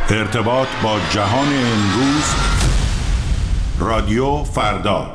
ارتباط با جهان امروز، رادیو فردا.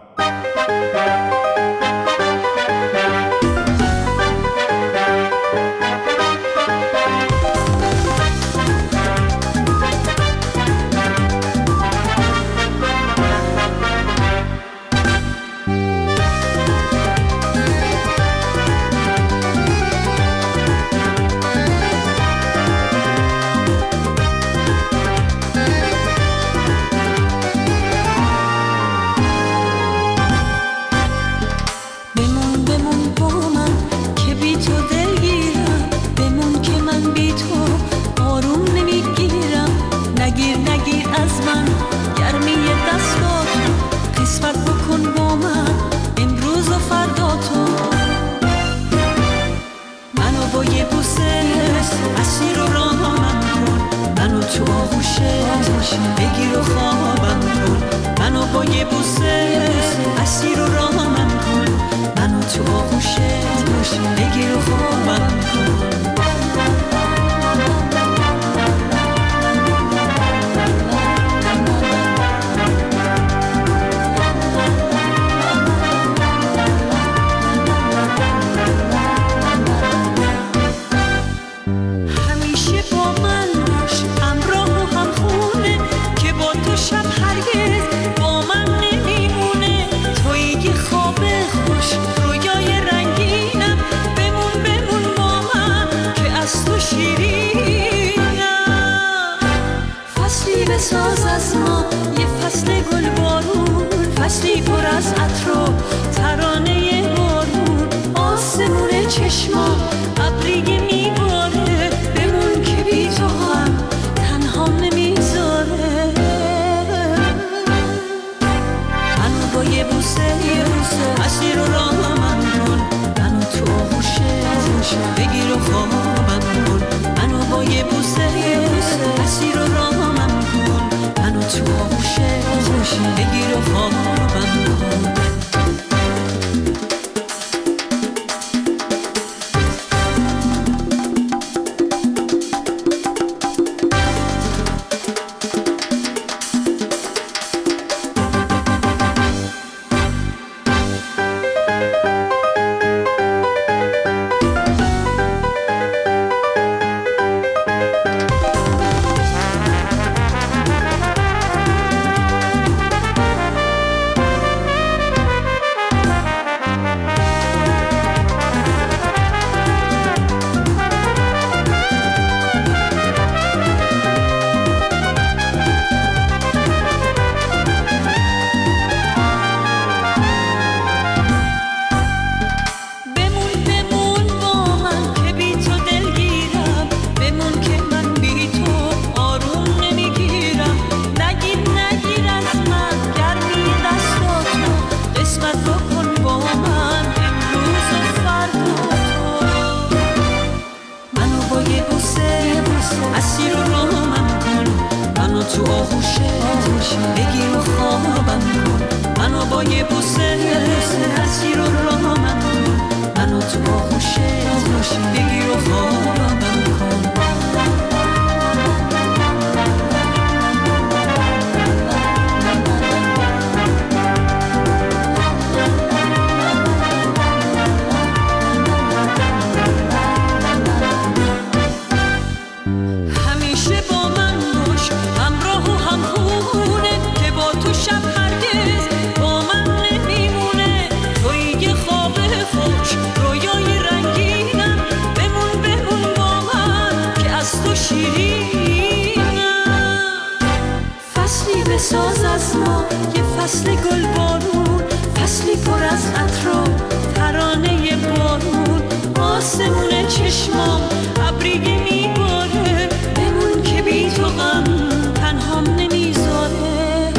بگیر و خوابم کن، منو با یه بوسه اسیر و رامم کن، منو تو آغوشت بگیر و خوابم کن. ساز از ما یه فصل گل بارون، فصلی پر از عطر و ترانه بارون، آسمون چشما ابری میباره، بمون که بی تو هم تنها نمیذاره. منو با یه بوسه اسیر و رامم کن، منو تو آغوشت بگیر و خوابم کن، منو با یه بوسه اسیر و رامم کن، منو تو آغوشت بگیر و خوابم کن. ساز از ما یه فصل گل بارون، فصلی پر از عطر و ترانه بارون، آسمون چشمام ابری میباره، بمون که بی تو غم تنهام نمیذاره.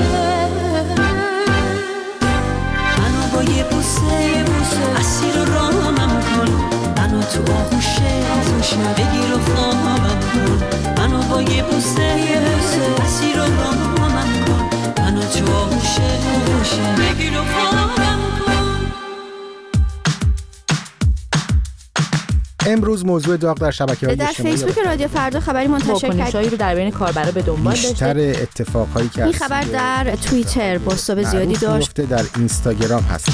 منو با یه بوسه اسیر و رامم کن، منو تو آغوشت بگیر و خوابم کن، منو با یه بوسه اسیر و رامم کن، منو تو آغوشت بگیر و خوابم کن. امروز امروز موضوع داغ در شبکه‌های در اجتماعی فیسبوک رادیو فردا خبری منتشر واکنشایی رو در بین کاربرا به دنبال بیشتر داشته. اتفاقهایی که این خبر در توییتر بازتاب زیادی داشت. در اینستاگرام هست.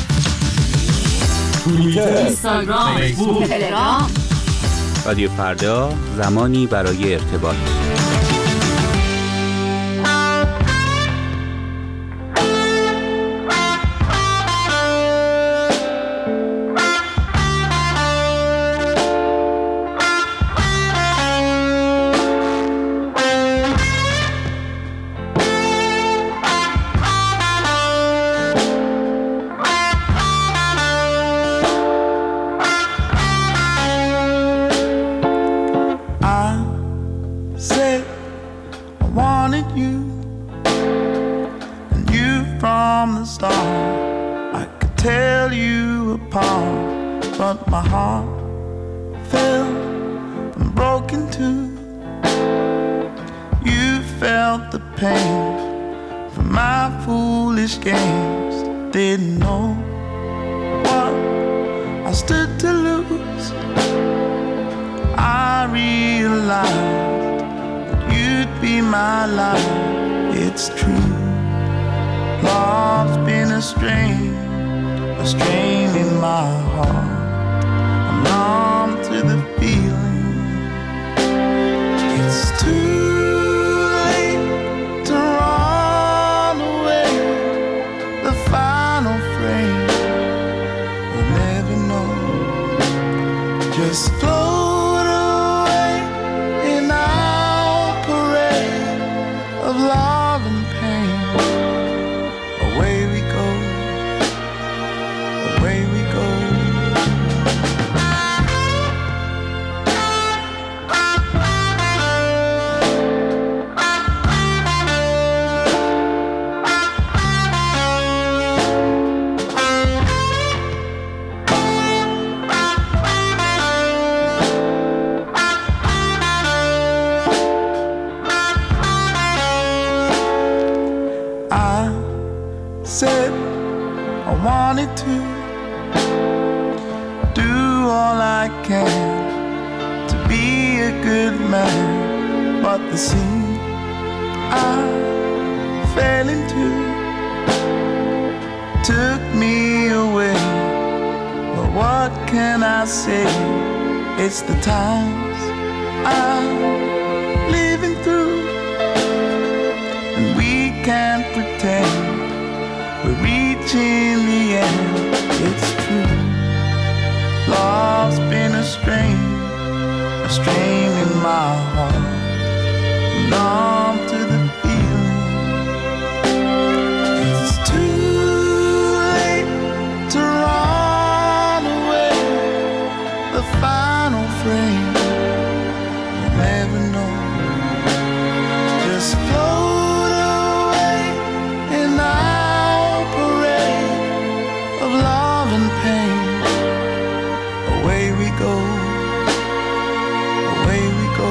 اینستاگرام، فیسبوک، تلگرام. رادیو فردا، زمانی برای ارتباط. But my heart fell and broke in two. You felt the pain from my foolish games. Didn't know what I stood to lose. I realized that you'd be my life. It's true, love's been a strain in my heart. I'm numb to the feeling. It's too late to run away. The final frame, we'll never know. Just float away in our parade of love and pain. Away we go. Away we go. I said I wanted to do all I can to be a good man, but the scene I fell into took me away. But what can I say? It's the times I'm living through, and we can't pretend we're reaching the end. It's true, love's been a strain in my heart. I'm numb to the feeling. It's too late to run away. The final frame, you'll never know. Just float away in our parade of love and pain. Away we go. Away we go.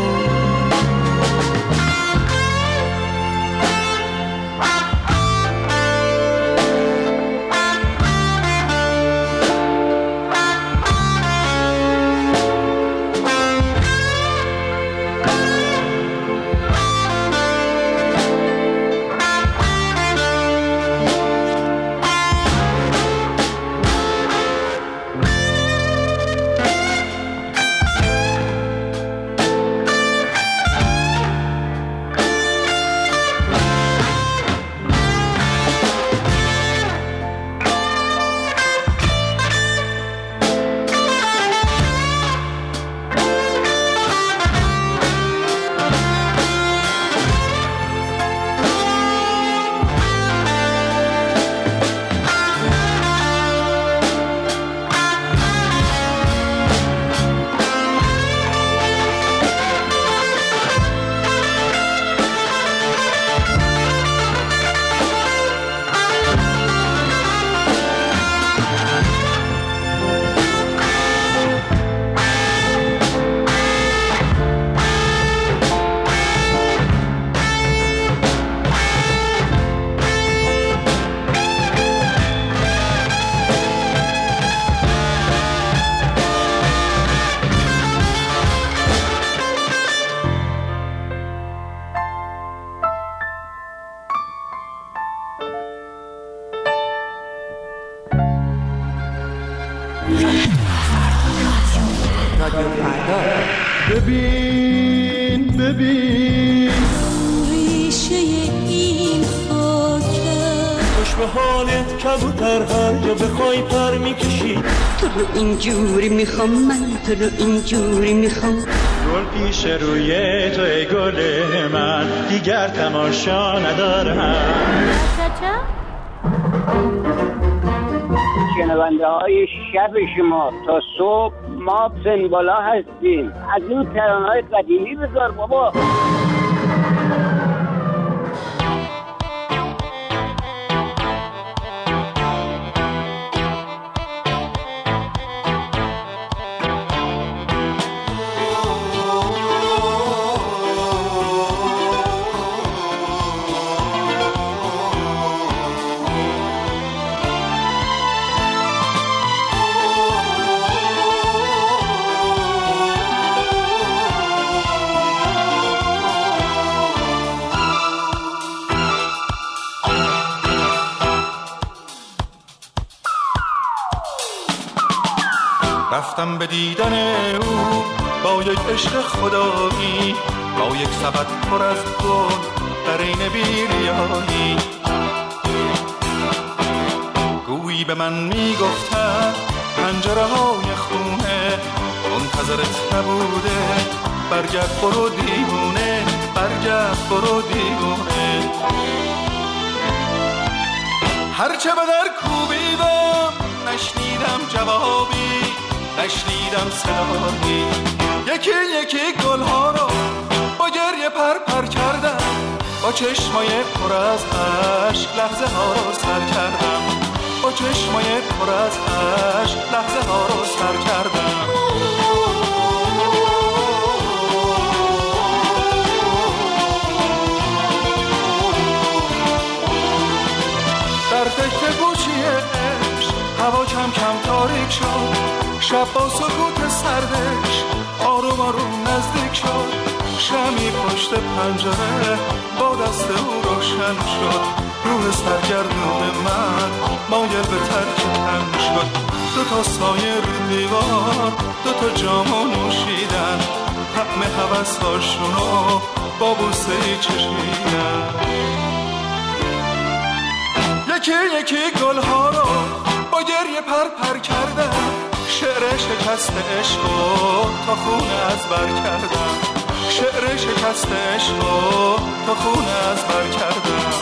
ببین ریشه این خاکه خوش به حالت کبوتر هر جا بخوای پر میکشی تو رو اینجوری میخوام من تو رو اینجوری میخوام گل پیش روی تو ای گل من دیگر تماشا ندارم شنونده های شب شما تا صبح ما سنبالا هستیم از این ترانه های قدیمی بذار بابا رفتم به دیدن او با یک عشق خدایی با یک سبد پر از گل در این بیریایی گویی به من میگفتن پنجره های خونه منتظرت نبوده برگرد برو دیوونه برگرد برو دیوونه هرچه به در کوبیدم نشنیدم جوابی نشنیدم صدایی یکی یکی گلها رو با گریه پر کردم با چشمای پر از عشق لحظه ها رو سر کردم با چشمای پر از عشق لحظه ها رو سر کردم در فکر گوشی عشق هوا کم کم تاریک شد شب با سکوت سردش آروم آروم نزدیک شد شمی پشت پنجره با دست او روشن شد روح سرگردون من مایل به ترک تن شد دو تا سایه رو دیوار دو تا جامو نوشیدن طعم هوس‌هاشونو با بوسه‌ای چشیدن یکی یکی گلها رو با گریه پر کردم شعر شکست عشقو تا خون از بر کردم شعر شکست عشقو تا خون از بر کردم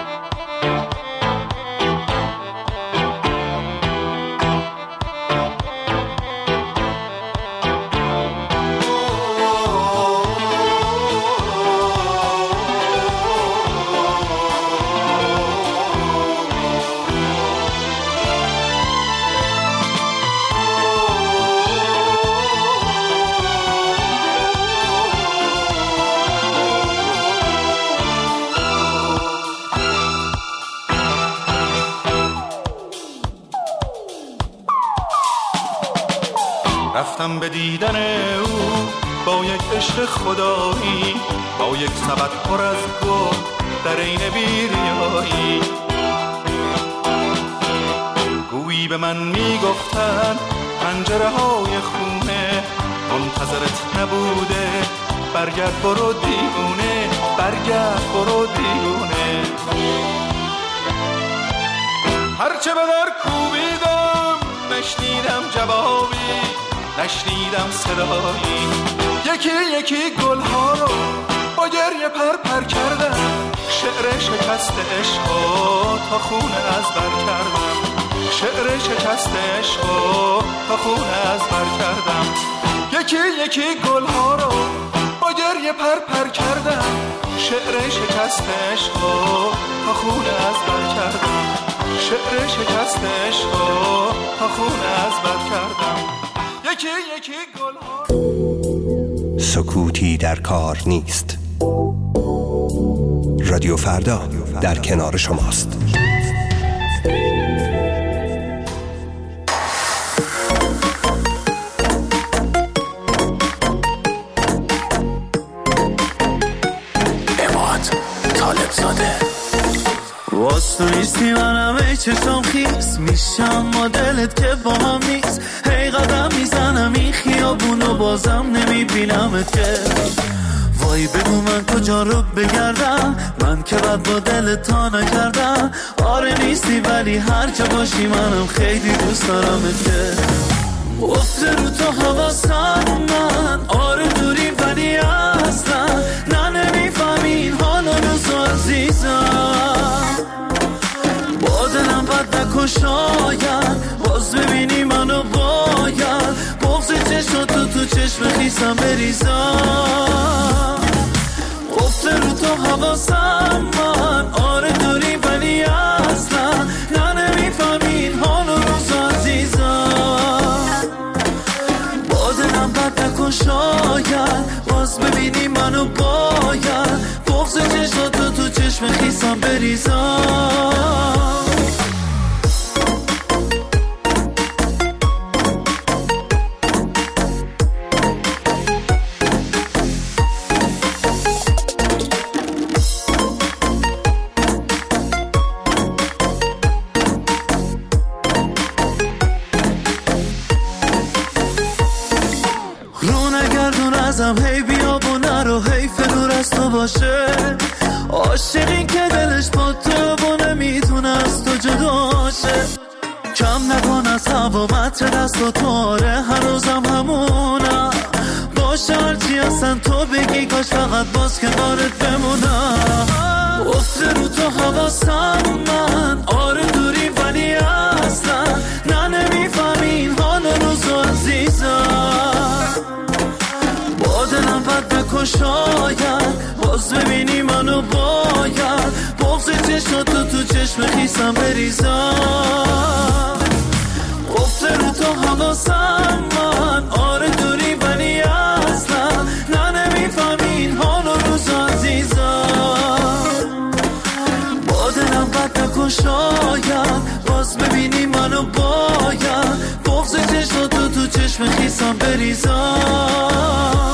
رفتم به دیدن او با یک عشق خدایی با یک سبد پر از گل در این بیریایی گویی به من میگفتن پنجره های خونه منتظرت نبوده برگرد برو دیوونه برگرد برو دیوونه هرچه به در کوبیدم نشنیدم جوابی نشنیدم صدایی یکی یکی گلها رو با گریه پر کردم شعر شکست عشقو تا خون از بر کردم شعر شکست عشقو تا خون از بر کردم یکی یکی گلها رو با گریه پر کردم شعر شکست عشقو تا خون از بر کردم شعر شکست عشقو تا خون از بر کردم یکی یکی گلها سکوتی در کار نیست. رادیو فردا در کنار شماست. اماد طالب زاده واسه نیستی منم ای چشم خیس میشم ما دلت که با هم نیست هی قدم میزنم این خیابونو بازم نمیبینمت که وای بگو من کجا رو بگردم، من که بد با دل تا نکردم. آره نیستی ولی هر جا باشی منم خیلی دوست دارمت که افته رو تو حواسم من. آره دوری ولی اصلا نه نمیفهمین حال و روز عزیزم. با دلم بد نکن شاید باز ببینی منو باید بغض چشم تو چشم خیسم بریزم. افته رو تو حواسم من. آره دوری ولی اصلا نه نمیفهمین حال و روز عزیزم. با دلم بد نکن شاید باز ببینی منو باید بغض چشم تو چشم خیسم بریزم. هی بیا و نرو حیف دور از تو باشه. عاشقی که دلش با تو و نمیتونه از تو جداشه. کم نکن از هوا متر دست و تاره هنوزم همونم باشه. هرچی هستن تو بگی کاش فقط باز کنارت بمونم. افته رو تو حواسم من. آره دوری ولی اصلا نه نمیفهمین حال و روز عزیزم. با دلم بد نکن شاید باز ببینی منو باید بغض چشم تو چشم خیسم بریزم. افته رو تو حواسم من. آره دوری ولی اصلا نه نمیفهمین حال و روز عزیزم. با دلم بد نکن شاید باز ببینی منو باید بغض چشم تو چشم خیسم بریزم.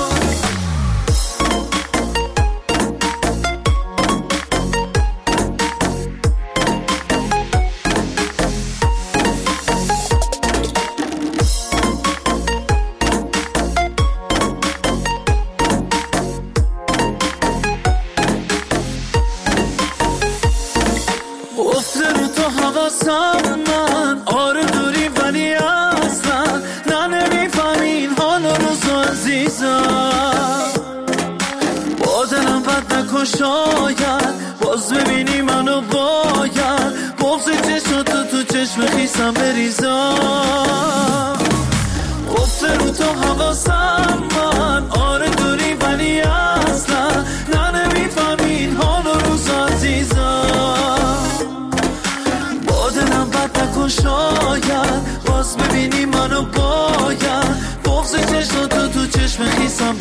من. آره دوری ولی اصلا نه نمیفهمین حال و روز عزیزم. با دلم بد نکن شاید باز ببینی منو باید بغض چشم تو چشم خیسم بریزم. افته رو تو حواسم من. آره دوری ولی اصلا نه نمیفهمین حال و روز عزیزم. با دلم بد نکن شاید باز ببینی منو باید بغض چشم تو چشم خیسم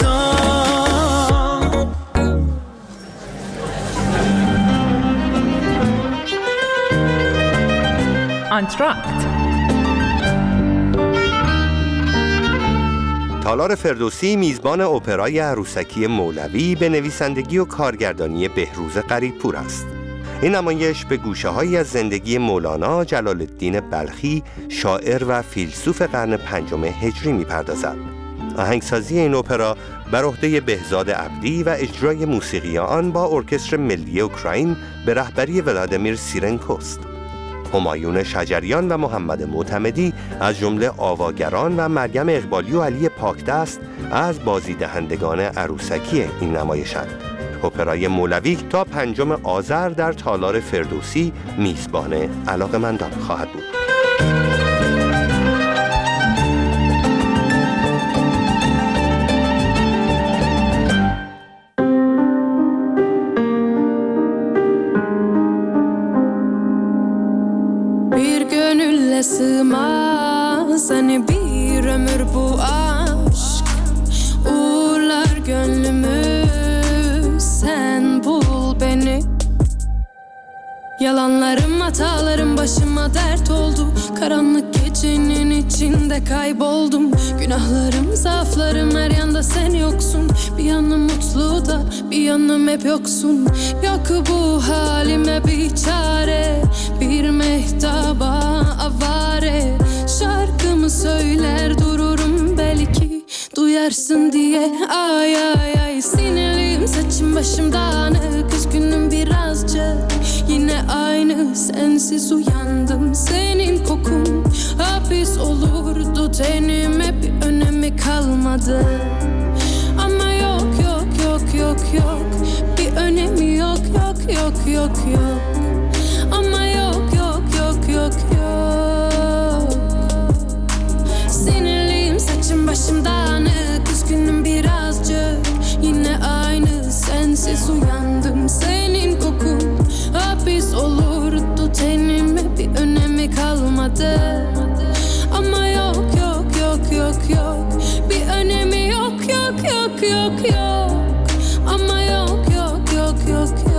بریزم. آنتراکت. تالار فردوسی میزبان اپرای عروسکی مولوی به نویسندگی و کارگردانی بهروز قریب‌پور است. این نمایش به گوشه‌هایی از زندگی مولانا جلال الدین بلخی، شاعر و فیلسوف قرن 5 هجری می‌پردازد. آهنگسازی این اپرا بر عهده بهزاد عبدی و اجرای موسیقی آن با ارکستر ملی اوکراین به رهبری ولادیمیر سیرنکوست. همایون شجریان و محمد معتمدی از جمله آواگران و مریم اقبالی و علی پاکدست از بازیدهندگان عروسکی این نمایشند. اپرای مولوی تا 5 آذر در تالار فردوسی میزبان علاقه‌مندان خواهد بود. Sığmaz hani bir ömür bu aşk. Uğurlar gönlümü, sen bul beni. Yalanlarım, hatalarım başıma dert oldu. Karanlık gecenin içinde kayboldum. Günahlarım, zaaflarım, her yanda sen yoksun. Bir yanım mutlu da bir yanım hep yoksun. Yok bu halime bir çare, bir mehtaba avare. Şarkımı söyler dururum belki, duyarsın diye. Ay ay ay sinirliyim, saçım başım dağınık, üzgünüm birazcık. Yine aynı sensiz uyandım, senin kokun hapis olurdu tenime, bir önemi kalmadı. Ama yok yok yok yok yok, bir önemi yok yok yok yok yok. Ama yok yok yok yok yok. Sinirliyim, saçım başım dağınık, üzgünüm birazcık. Yine aynı sensiz uyandım, senin kokun hapis olurdu tenime, bir önemi kalmadı. Ama yok yok yok yok yok, bir önemi yok yok yok yok yok. Ama yok yok yok yok yok.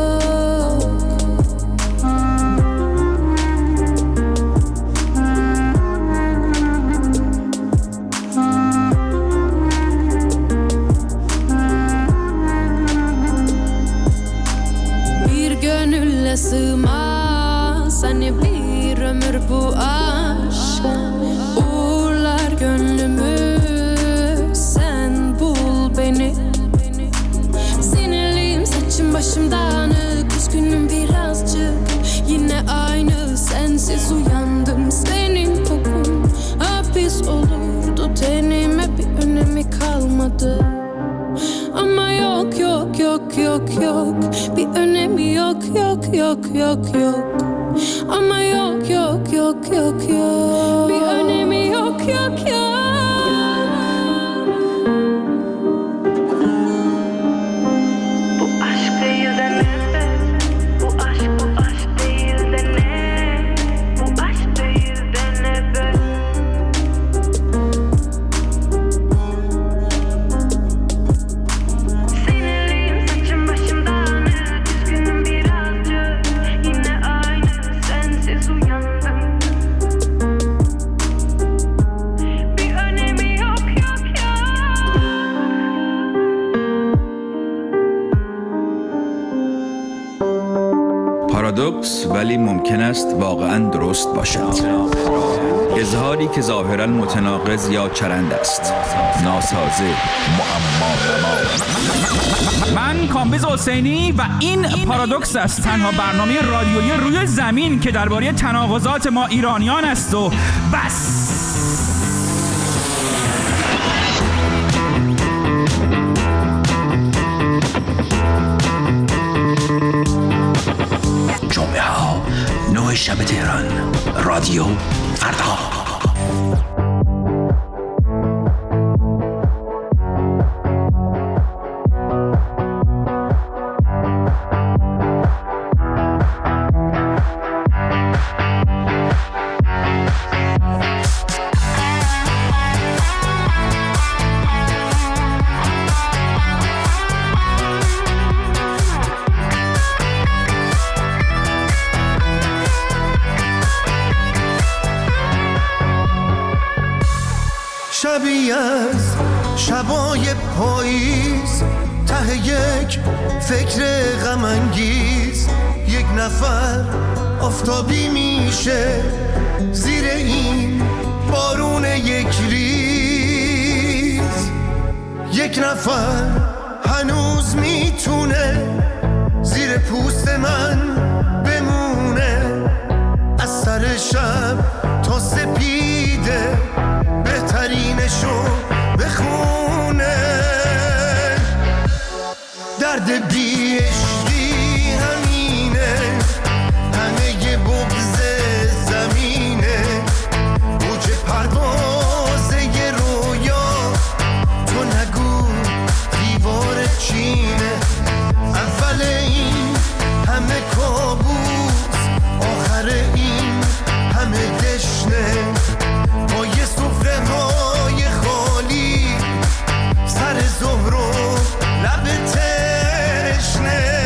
Bir gönülle sığmaz hani bir ömür bu aşk. Uğurlar gönlümü, sen bul beni. Sinirliyim, saçım başım dağınık, üzgünüm birazcık. Yine aynı sensiz uyandım, senin kokun hapis olurdu tenime, bir önemi kalmadı. Ama yok yok yok yok yok, bir önemi yok yok yok yok yok. Ama yok yok yok yok yok, bir önemi yok yok yok. Bu aşk değil de ne? Bu aşk değil de ne? Bu aşk değil de ne be? Sinirliyim, saçım başım dağınık, üzgünüm birazcık. Yine aynı sensiz uyandım. Bir önemi yok yok yok. پارادوکس ولی ممکن است واقعاً درست باشد. اظهاری که ظاهراً متناقض یا چرند است، ناسازه، معما. من کامبیز حسینی و این پارادوکس است، تنها برنامه رادیویی روی زمین که درباره تناقضات ما ایرانیان است و بس. جمعه ها 9 شب تهران، رادیو فردا. شبیه از شبای پاییز، ته یک فکر غم انگیز، یک نفر آفتابی میشه زیر این بارون یک ریز. یک نفر هنوز میتونه زیر پوست من بمونه، از سر شب تا سپیده بهترینشو بخونه. درد بی عشقی همینه، همه ی بغض زمینه، موج پروازه ی رویا، تو نگو دیوار چینه. اول این همه کابوس، آخر این همه دشنه، با یه سفره های خالی، سر ظهر و لب تشنه.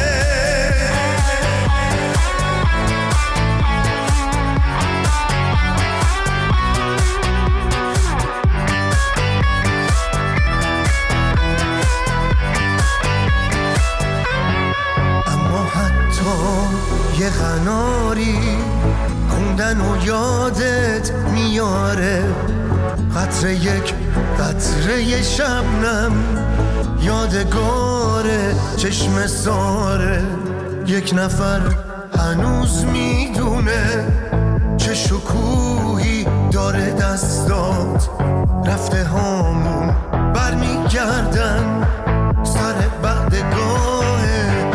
اما حتی یه قناری خوندن و یادت میاره، قطره یک قطره شبنم یادگار چشم ساره. یک نفر هنوز میدونه چه شکوهی داره دستات. رفته هامون برمیگردن سر بعدگاه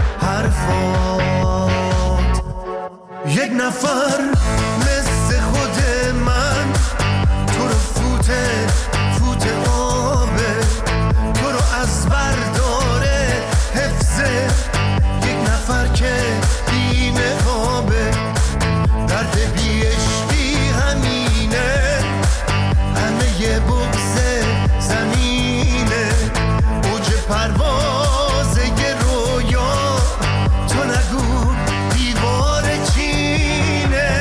حرفات. یک نفر مثل خود من تو رو فوت آبه، تو رو از برداره حفظه. یک نفر که بی نقابه، درد بی عشقی همینه. همه یه بغض زمینه، اوج پرواز یه رویا. تو نگو دیوار چینه.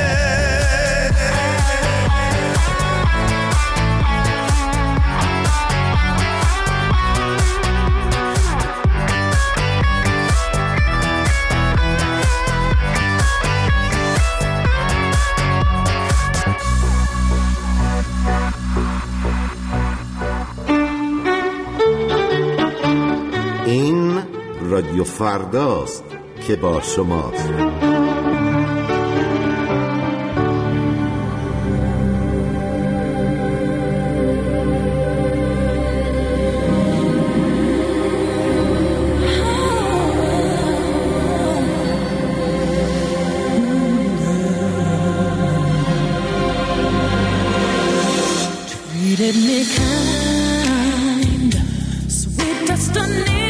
این رادیو فرداست که با شماست. Treated me kind, sweet destiny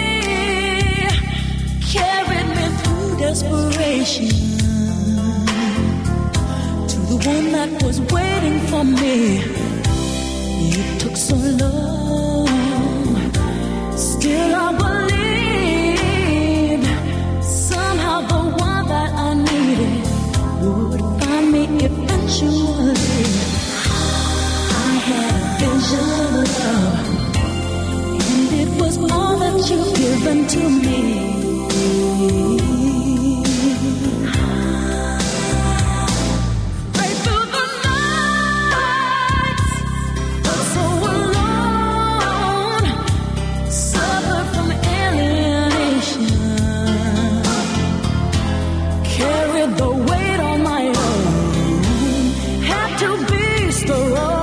carried me through desperation to the one that was waiting for me. It took so long, still I believed somehow the one that I needed would find me eventually. I had a vision of love, and it was all that you've given to me. Right through the nights, felt so alone, suffered from alienation, carried the weight on my own, had to be strong.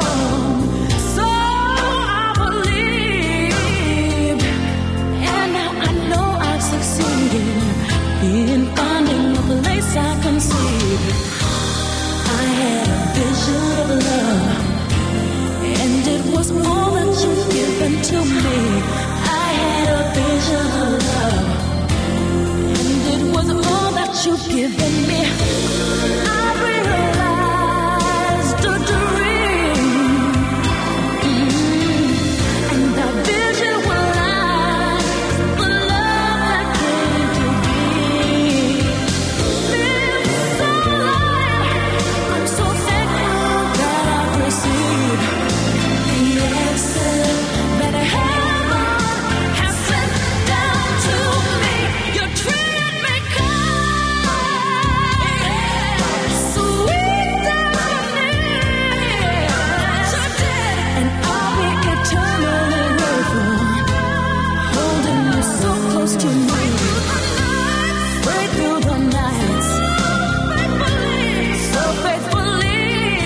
In finding a place I can see, I had a vision of love, and it was all that you've given to me. I had a vision of love, and it was all that you've given me. I realized a dream, and that vision was the love that came to me. I'm so thankful that I've received the answer that heaven has sent down to me. You treated me kind, sweet destiny, and I'll be eternally grateful, holding you so close to me. Right through the nights, so faithfully,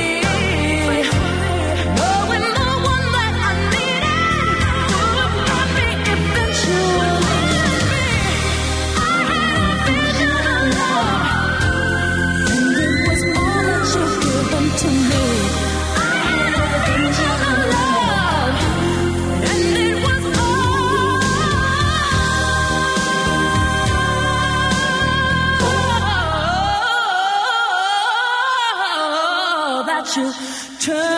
knowing the one that I needed would find me eventually. I had a vision of love, and it was all that you've given to me. I had a vision of love, and it was all that you turned